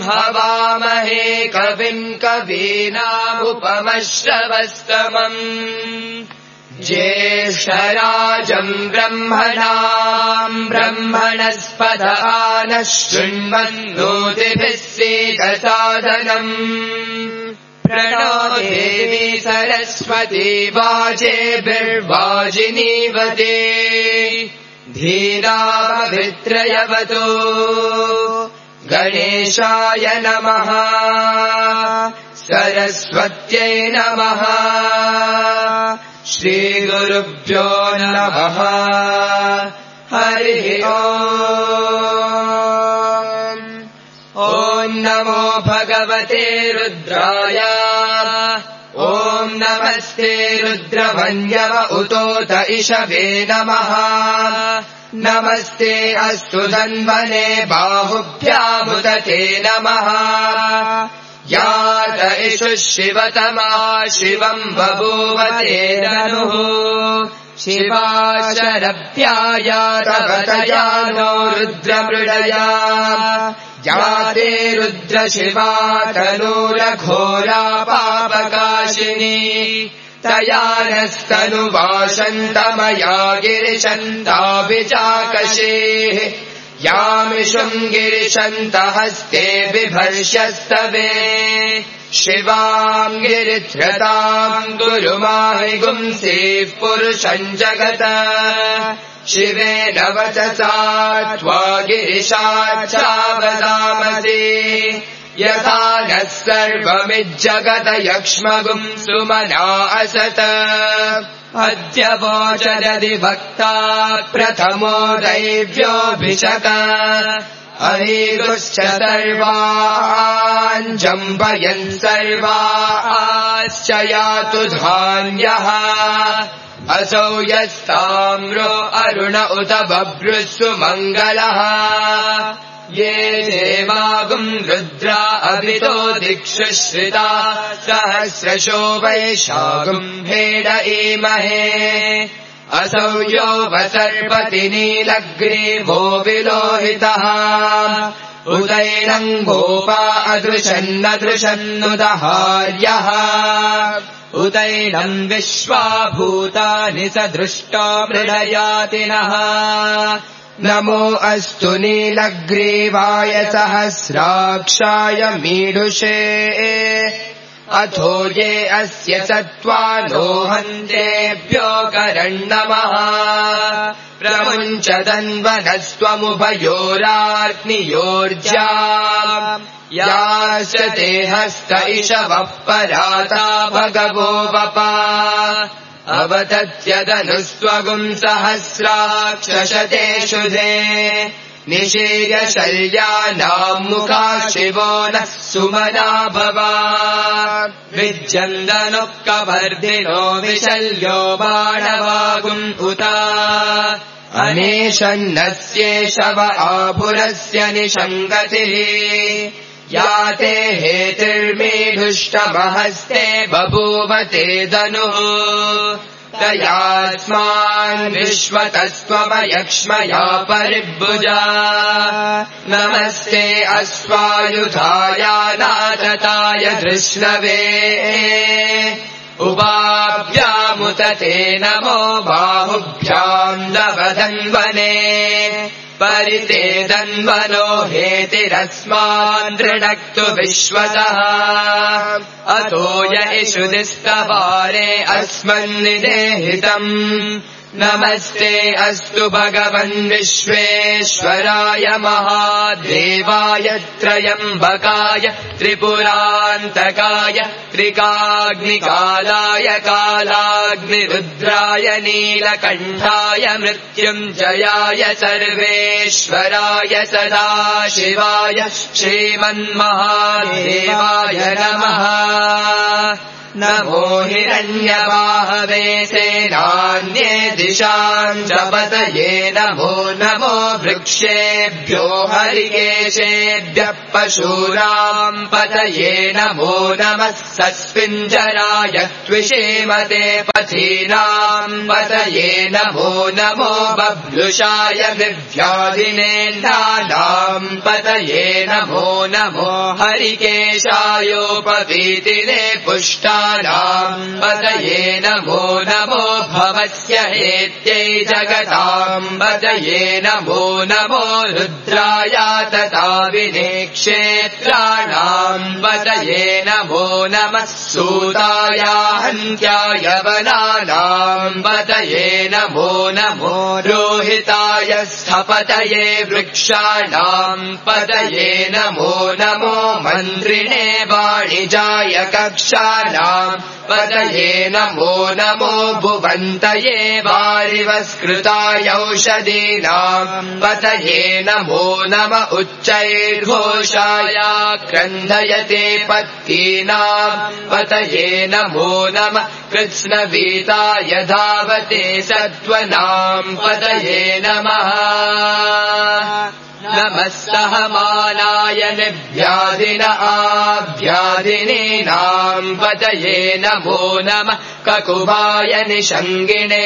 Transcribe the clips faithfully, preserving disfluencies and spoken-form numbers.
हवामहे कविम् कवीनामुपमश्रवस्तमम् ज्येष्ठराजम् ब्रह्मणाम् ब्रह्मणस्पत नः शृण्वन्नोतिभिः सीदसादनम् प्रणो देवी सरस्वती वाजेभिर्वाजिनीवते धीरामभित्रयवतो गणेशाय नमः सरस्वत्यै नमः श्रीगुरुभ्यो नमः हरिः ओम् ॐ नमो भगवते रुद्राय ॐ नमस्ते रुद्रमन्यव उतोत इषवे नमः नमस्ते अस्तु धन्वने बाहुभ्यामुदते नमः यात इषु शिवतमा शिवम् बभूवते धनुः शिवा शरभ्यायातवतया नो रुद्रमृडया याते रुद्रशिवा तनूरघोरा पापकाशिनी तया नस्तनुवासन्तमया गिरिशन्ताभिचाकशेः यामिषुम् गिरिशन्तहस्ते बिभर्ष्यस्तवे शिवाम् गिरिध्रताम् गुरु माहि गुंसीः पुरुषम् जगत शिवेन वचसा त्वा गिरिशाच्चावदामसि यथा नः सर्वमिज्जगत यक्ष्मगुम् सुमना असत अद्य वोचरदि भक्ता प्रथमो दैव्योऽभिषक अहीगुश्च सर्वान् जम्बयन् सर्वाश्च यातु धान्यः असौ यस्ताम्रो अरुण उत बभ्रुः मङ्गलः ये देवागुम् रुद्रा अभितो दिक्षु श्रिता सहस्रशो वैशागुम् भेड ईमहे असौ यो वसर्पति नीलग्रीवो विलोहितः उदैनम् गोपा अदृशन्नदृशन्नुदहार्यः उदैनम् विश्वा भूतानि स दृष्टा मृडयातिनः नमो अस्तु नीलग्रीवाय सहस्राक्षाय मीढुषे अथो ये अस्य सत्त्वानो हन्तेभ्यो करण्णमः प्रमुञ्चदन्वनस्त्वमुभयोराग्नियोर्जा याश्च ते हस्त इषवः पराता भगवो वपा अवतत्यदनुस्त्वगुम् सहस्राक्षशतेषु धे निशीर्य शल्यानाम् मुखा शिवो नः सुमना भवा विज्जन्दनुः कवर्धिनो विशल्यो बाणवागुम् उता अनेशन्नस्येषव आपुरस्य निषङ्गतिः याते हेतिर्मीढुष्टमहस्ते बभूवते धनुः तयास्मान् विश्वतस्त्वमयक्ष्मया परिभुजा नमस्ते अश्वायुधायानाथताय धृष्णवे उभाभ्यामुतते नमो बाहुभ्याम् नवधन्वने परिते धन्वनो हेतिरस्मान् दृढक्तु विश्वतः अतो य इषुदिस्तवारे अस्मन्निदेहितम् नमस्ते अस्तु भगवन् विश्वेश्वराय महादेवाय त्रयम्बकाय त्रिपुरान्तकाय त्रिकाग्निकालाय कालाग्निरुद्राय नीलकण्ठाय मृत्युञ्जयाय सर्वेश्वराय सदाशिवाय श्रीमन्महादेवाय नमः नमो हिरण्यबाहवे सेनान्ये दिशाम् च पतये नमो नमो वृक्षेभ्यो हरिकेशेभ्यः पशूनाम् पतये नमो नमः सस्मिञ्जराय त्विषेमते पथीनाम् पतये नमो नमो बभ्लुषाय विव्याधिनेन्द्राणाम् पतये नमो नमो हरिकेशायोपवीतिने पुष्टानाम् पतये नमो नमो भवस्य हेत्यै जगताम् पतये नमो नमो रुद्राय तथा विनेक्षेत्राणाम् पतये नमो नमः सूताय हन्त्याय वनानाम् पतये नमो नमो रोहिताय स्थपतये वृक्षाणाम् पतये नमो नमो मन्त्रिणे वाणिजाय कक्षाणाम् पतये नमो नमो भुवन्तये वारिवस्कृताय औषधीनाम् पतये नमो नम उच्चैर्घोषाय क्रन्दयते पत्तीनाम् पतये नमो नम कृत्स्नवीताय धावते सत्त्वनाम् पतये नमः नमः सहमानाय निव्याधिन आव्याधिनीनाम् पतये नमो नमः ककुभाय निषङ्गिणे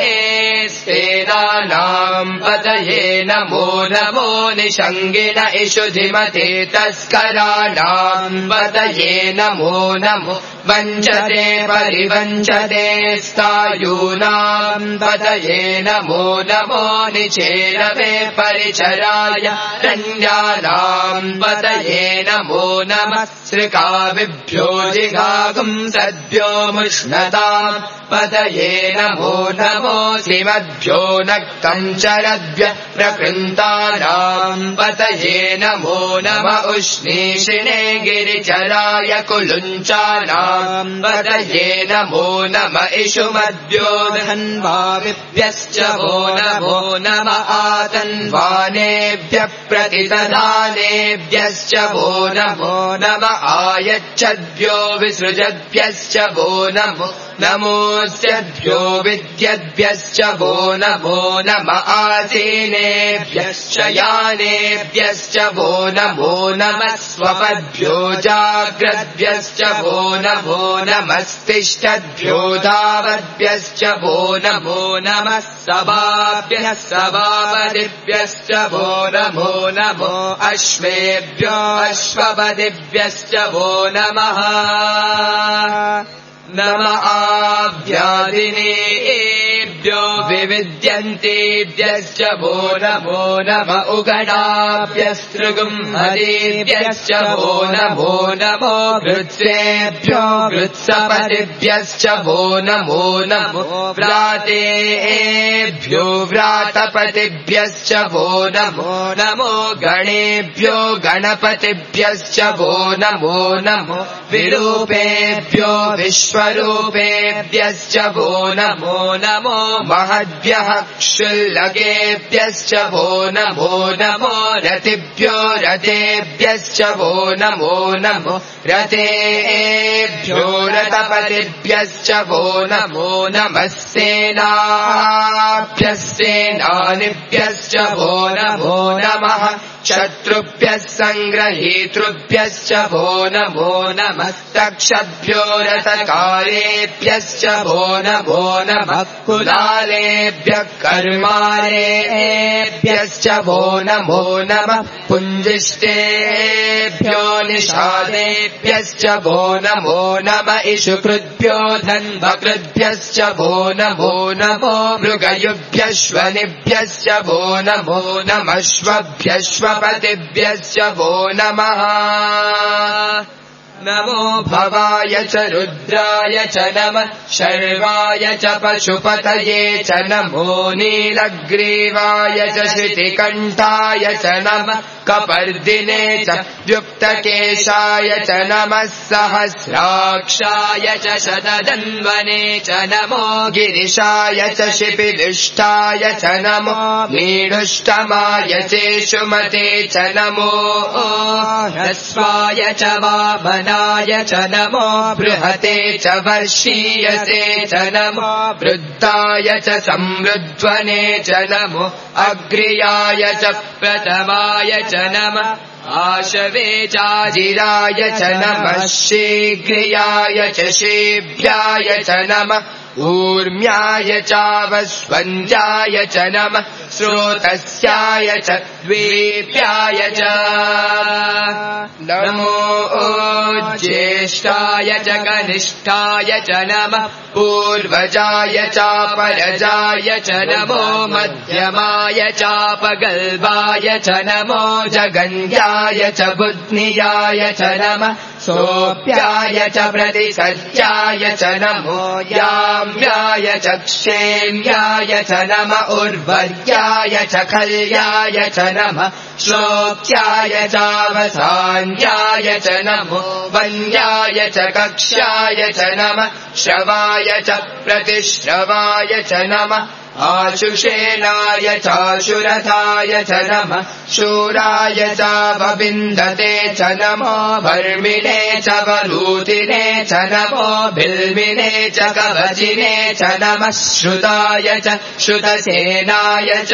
स्तेनानाम् पतये नमो नमो निषङ्गिण इषुधिमते तस्कराणाम् पतये नमो नमो वञ्चते परिवञ्चते स्थायूनाम् पतये नमो नमो निचेरवे परिचराय रण्यानाम् पतये नमो नमः सृकाविभ्यो जिगागुम् सद्भ्यो मुष्णताम् पतये नमो नमो श्रीमद्भ्यो नक्तम् चरद्भ्य प्रकृन्तानाम् पतये नमो नम उष्णीषिणे गिरिचराय कुलुञ्चानाम् पतये नमो नम इषुमद्भ्यो धन्वाविभ्यश्च वो नमो नम आतन्वानेभ्यः प्रतिदधानेभ्यश्च वो नमो नम आयच्छद्भ्यो विसृजद्भ्यश्च वो नमो नमोऽस्यद्भ्यो विद्यद्भ्यश्च वो नमो नम आसीनेभ्यश्च यानेभ्यश्च वो नमो नमः स्वपद्भ्यो जाग्रद्भ्यश्च वो नमो नमस्तिष्ठद्भ्यो धावद्भ्यश्च वो नमो नमः सभाभ्यः सभापदिभ्यश्च वो नमो नमो अश्वेभ्यो अश्वपदिभ्यश्च वो नमः नम आभ्यादिनेभ्यो विविद्यन्तेभ्यश्च वो नमो नम उगडाभ्यस्तृगुम्हरेभ्यश्च वो नमो नमो वृत्सेभ्यो वृत्सपदिभ्यश्च वो नमो नमो व्रातेभ्यो व्रातपतिभ्यश्च वो नमो नमो गणेभ्यो गणपतिभ्यश्च वो नमो नमो विरूपेभ्यो विश्व स्वरूपेभ्यश्च वो नमो नमो महद्भ्यः क्षुल्लकेभ्यश्च वो नमो नमो रतिभ्यो रतेभ्यश्च वो नमो नमो रतेभ्यो रतपतिभ्यश्च वो नमो नमः सेनाभ्यः सेनानिभ्यश्च वो नमो नमः शत्रुभ्यः सङ्ग्रहीतृभ्यश्च वो नमो नमः तक्षद्भ्यो रथकारेभ्यश्च वो नमो नमः कुलालेभ्यः कर्मारेभ्यश्च वो नमो नमः पुञ्जिष्टेभ्यो निषादेभ्यश्च वो नमो नमः इषुकृद्भ्यो धन्वकृद्भ्यश्च वो नमो नमो मृगयुभ्यश्वनिभ्यश्च वो नमो नमः श्वभ्यश्वपतिभ्यश्च वो नमः नमो भवाय च रुद्राय च नमः शर्वाय च पशुपतये च नमो नीलग्रीवाय च श्रुतिकण्ठाय च नमः कपर्दिने च युक्तकेशाय च नमः सहस्राक्षाय च शतधन्वने च नमो गिरिशाय च शिपिलिष्ठाय च नमो मीढुष्टमाय चेषुमते च नमो ह्रस्वाय च वामन बृहदाय च नमो बृहते च वर्षीयसे च नमो वृद्धाय च संवृध्वने च नमो अग्र्याय च प्रथमाय च नमः आशवे चाजिराय च नमः शीघ्रियाय च शीभ्याय च नमः ऊर्म्याय चावस्वञ्जाय च नमः स्रोतस्याय च द्वीप्याय च नमो ज्येष्ठाय च कनिष्ठाय च नमः पूर्वजाय चापरजाय च नमो मध्यमाय चापगल्भाय च नमो जगन्याय च बुद्ध्नियाय च नमः सोऽप्याय च प्रतिसत्याय च नमो याम्याय च क्षेम्याय च नम उर्वर्याय च खल्याय च नमः श्लोक्याय चावसान्याय च नमो वन्याय च कक्ष्याय च नमः श्रवाय च प्रतिश्रवाय च नमः आशुषेणाय चाशुरथाय च नमः शूराय चावविन्दते च नमो वर्मिणे च वरूतिने च नमो बिल्मिने च कवचिने च नमः श्रुताय च श्रुतसेनाय च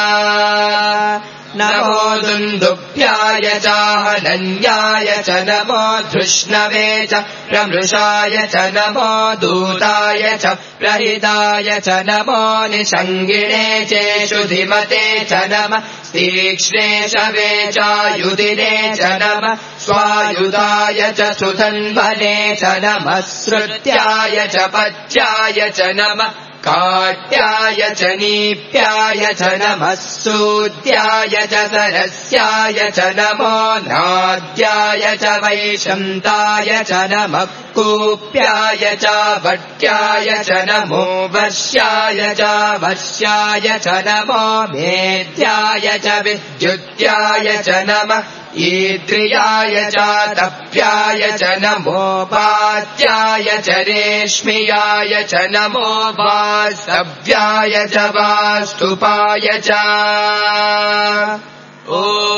नमो दुन्दुभ्याय चाहनन्याय च नमो धृष्णवे च प्रमृषाय च नमो दूताय च प्रहिताय च नमो निषङ्गिणे चेषुधिमते च नमः तीक्ष्णे शवे चायुधिने च नमः स्वायुधाय च सुधन्वने च नमः श्रुत्याय च पच्याय च नमः काट्याय च नीप्याय च नमः सूद्याय च सरस्याय च नमो नाद्याय च वैशन्ताय च नमः कूप्याय च वट्याय च नमो वर्ष्याय च वर्ष्याय च नमो मेध्याय च विद्युत्याय च नमः ईद्रियाय च तप्याय च नमो पात्याय च रेश्मियाय च नमो वास्तव्याय च वास्तुपाय च ॐ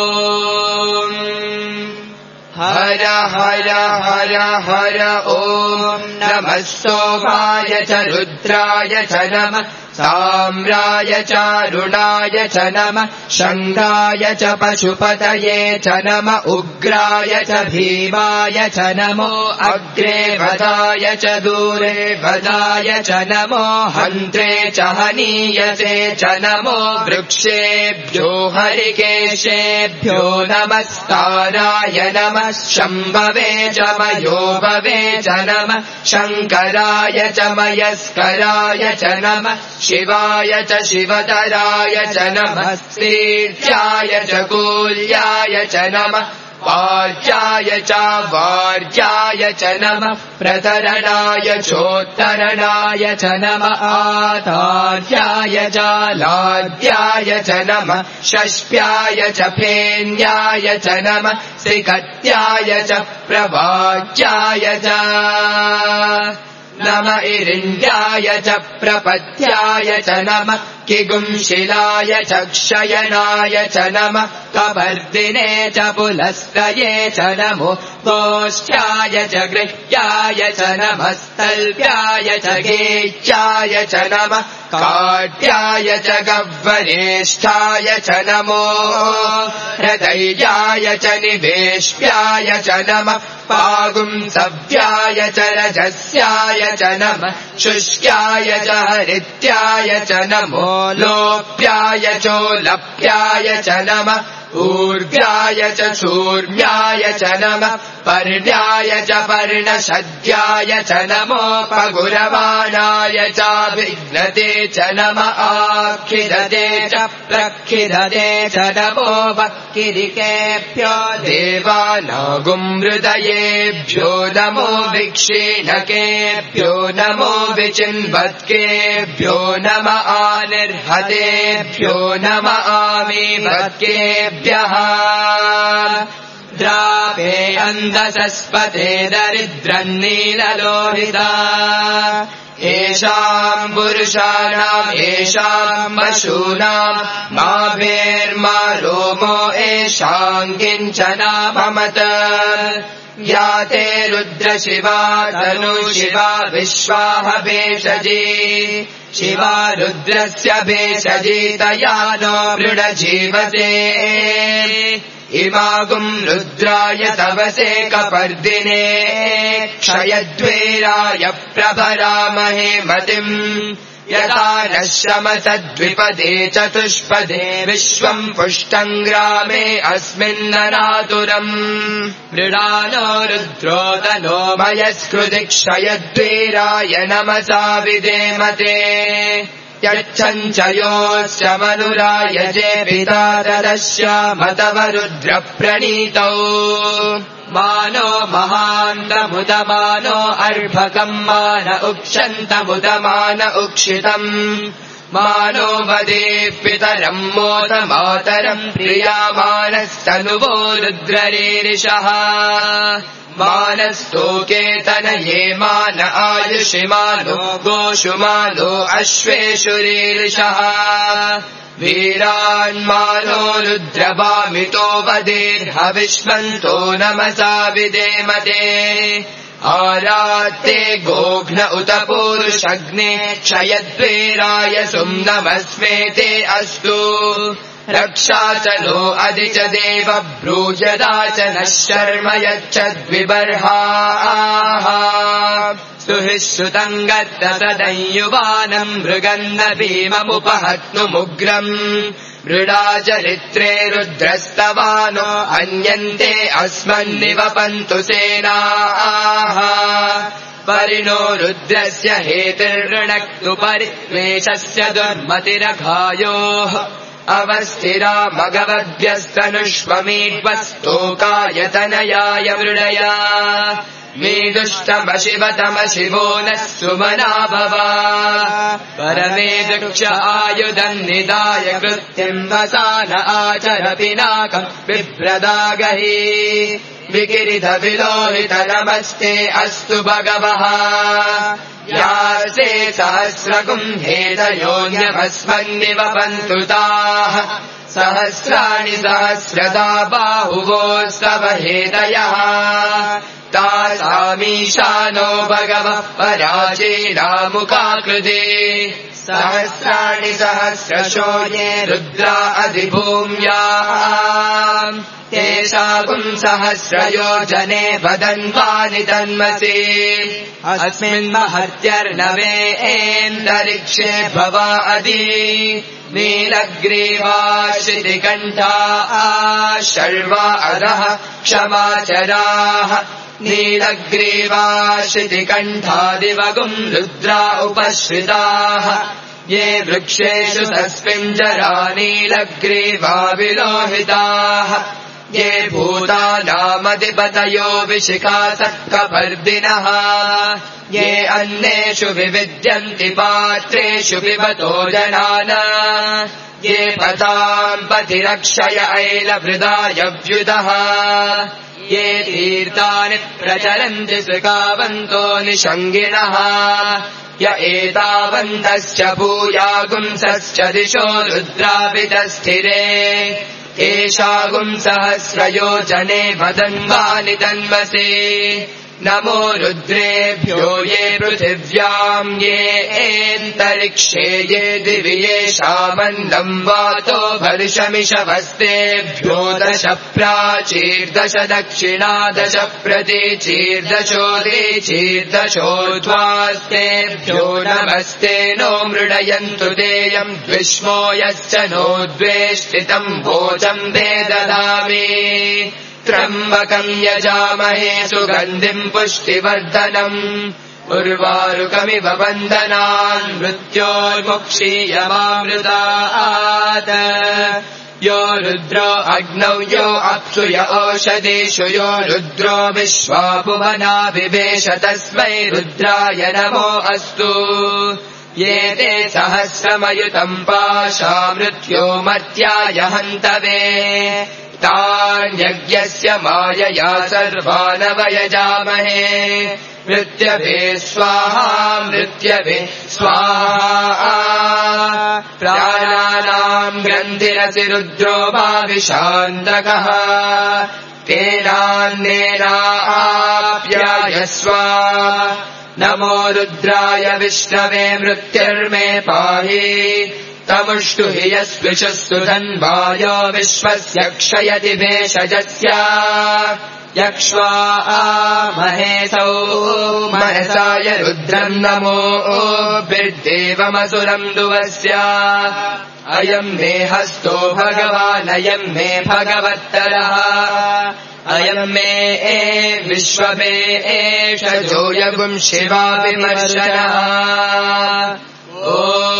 हर हर हर हर ॐ नमः सोमाय च रुद्राय च नमः साम्राय चारुणाय च नमः शङ्गाय च पशुपतये च नमः उग्राय च भीमाय च नमो अग्रे वदाय च दूरे वदाय च नमो हन्त्रे च हनीयसे च नमो वृक्षेभ्यो हरिकेशेभ्यो नमस्काराय नमः शम्भवे च मयोभवे च नमः शङ्कराय च मयस्कराय च नमः शिवाय च शिवतराय च नमः श्रीर्याय च कूल्याय च नमः वार्याय च वार्याय च नमः प्रतरणाय चोत्तरणाय च नमः आधार्याय च लाद्याय च नमः षष्प्याय च फेन्याय च नमः श्रीकत्याय च प्रवाच्याय च नम इरिन्द्याय च प्रपत्याय च नमः किगुंशिलाय च क्षयनाय च नमः कवर्दिने च पुलस्तये च नमो गोष्ठ्याय च गृह्याय च नमः स्तल्प्याय च गेच्याय च नमः काट्याय च गह्वरेष्ठाय च नमो हृदयाय च निवेश्याय च नमः पागुंसव्याय च रजस्याय च नमः शुष्क्याय च हरित्याय च नमो लोप्याय चोलप्याय च नमः ऊर्ध्याय च शूर्म्याय च नमः पर्ण्याय च पर्णशद्याय च नमो पगुरवाणाय च विघ्नते च नमः आखिदते च प्रखिदते च नमो वक्किरिकेभ्यो देवानागुमृदयेभ्यो नमो विक्षीणकेभ्यो नमो विचिन्वत्केभ्यो नमः आनिर्हतेभ्यो नमः आमीवत्केभ्यः द्रापे अन्धसस्पते दरिद्रन्नीललोहिता येषाम् पुरुषाणाम् येषाम् पशूनाम् मा भेर्मा रोमो येषाम् किञ्चनाममत या ते रुद्र शिवा तनु शिवा विश्वाह भेषजी शिवा रुद्रस्य भेषजी तया नो मृडजीवसे इमागुम् रुद्राय तवसे कपर्दिने क्षयद्वेराय प्रभरामहे मतिम् यथा नः शमसद्विपदे चतुष्पदे विश्वम् पुष्टम् ग्रामे अस्मिन्ननातुरम् मृडानो रुद्रो तनो मयस्कृति क्षयद्वेराय नमसा विधेमते यच्छञ्चयोश्च मनुराय जे पिता तदश्यामतव रुद्रप्रणीतौ मानो महान्तमुदमानो अर्भकम् मान उक्षन्तमुदमान उक्षितम् मानो वदे पितरम् मोद मातरम् प्रियामानस्तनुवो रुद्ररीरिषः मानस्तोके तनये मान आयुषि मानो गोषु मानो अश्वेषु रीरिषः वीरान्मानो रुद्रभामितो वदेर्हविष्मन्तो नमसा विधेमते आरात्ते गोघ्न उत पूरुषग्ने क्षयद्वेराय सुम्नमस्मेते अस्तु रक्षाचनो अधि च देव ब्रूजदा च नः शर्म यच्छद्विबर्हाः सुहि श्रुतम् गत्त सदयुवानम् मृगन्न भीममुपहत्नुमुग्रम् मृडाचरित्रे रुद्रस्तवानो अन्यन्ते अस्मन्निवपन्तु सेनाः परिणो रुद्रस्य हेतिर्ऋणक्तु परिवेशस्य दुर्मतिरघायोः अवस्थिरा मगवद्भ्यस्तनुष्वमीड्वस्तोकायतनयाय मृडया मेदुष्टमशिवतमशिवो नः सुमना भवा परमे दक्ष आयुधम् निदाय कृत्यम् वसान आचर पिनाकम् बिभ्रदागहि विकिरिध विलोहित नमस्ते अस्तु भगवः यासे सहस्रगुम् हेदयोन्यमस्मन्निवपन्तु ताः सहस्राणि सहस्रदा बाहुवोस्तव हेदयः तासामीशानो भगवः पराचीनामुखाकृते सहस्राणि सहस्रशो ये रुद्रा अधिभूम्याः तेषागुम् सहस्रयोजने वदन्वानि तन्मसि अस्मिन् महत्यर्णवेन्दरिक्षे भवा अधि नीलग्रीवा शितिकण्ठा शर्वा अधः क्षमाचराः नीलग्रीवा शितिकण्ठादिवगुम् रुद्रा उपश्रिताः ये वृक्षेषु तस्मिञ्जरा नीलग्रीवा विलोहिताः ये भूतानामधिपतयो विशिखासक्कपर्दिनः ये अन्नेषु विविद्यन्ति पात्रेषु पिबतो जनान ये पताम् पतिरक्षय ऐलभृदायव्युतः ये तीर्थानि प्रचरन्ति सुखावन्तो निषङ्गिणः य एतावन्तश्च भूयागुंसश्च दिशो रुद्रापितस्थिरे एषागुम् सहस्रयोजने वदन्वानि तन्मसे नमो रुद्रेभ्यो ये पृथिव्याम् ये एन्तरिक्षे ये दिवि येषामन्नम् वातो भर्षमिषवस्तेभ्यो दश प्राचीर्दश दक्षिणा दश प्रतीचीर्दशोदीचीर्दशोध्वास्तेभ्यो नमस्ते नो मृडयन्तु देयम् द्विष्मो यश्च नो द्वेष्टितम् भोजम् ते ददामि त्र्यम्बकम् यजामहे सुगन्धिम् पुष्टिवर्धनम् उर्वारुकमिव वन्दनान् मृत्योर्मुक्षीयमामृतात् यो रुद्रो अग्नौ यो अप्सु य ओषधीषु यो रुद्रो विश्वाभुवना बिभेष तस्मै रुद्राय नमो अस्तु ये ते सहस्रमयुतम् पाशा मृत्यो मर्त्याय हन्तवे तान्यज्ञस्य मायया सर्वानवयजामहे मृत्यभे स्वाहा मृत्यभे स्वाहा प्राणानाम् ग्रन्थिरसि रुद्रो भाविषान्तकः तेनान्नेनाप्यायस्व नमो रुद्राय विष्णवे मृत्युर्मे पाहि तमुष्टु हि यस्विषस्तु धन्वायो विश्वस्य क्षयति भेषजस्य यक्ष्वा महेशौ मनसाय रुद्रम् नमो बिर्देवमसुरम् दुवस्य अयम् मे हस्तो भगवान् अयम् मे भगवत्तरः अयम् मे ए विश्वमे एषजो यगुम् शिवा विमर्शनः ॐ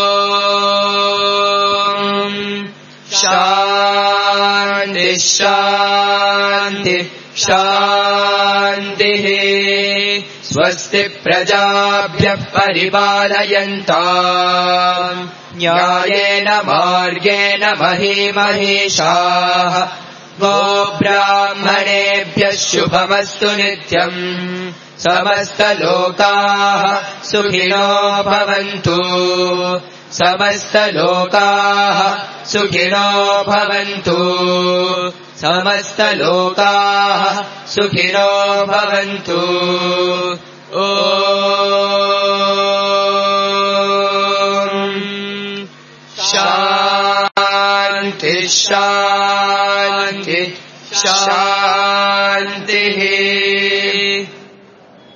शान्ति शान्ति शान्तिः स्वस्ति प्रजाभ्यः परिपालयन्ताम् न्यायेन मार्गेण महीमहीषाः गोब्राह्मणेभ्यः शुभमस्तु नित्यम् समस्तलोकाः सुखिनो भवन्तु समस्तलोकाः सुखिनो भवन्तु समस्तलोकाः सुखिनो भवन्तु ॐ शान्ति शान्ति शान्तिः।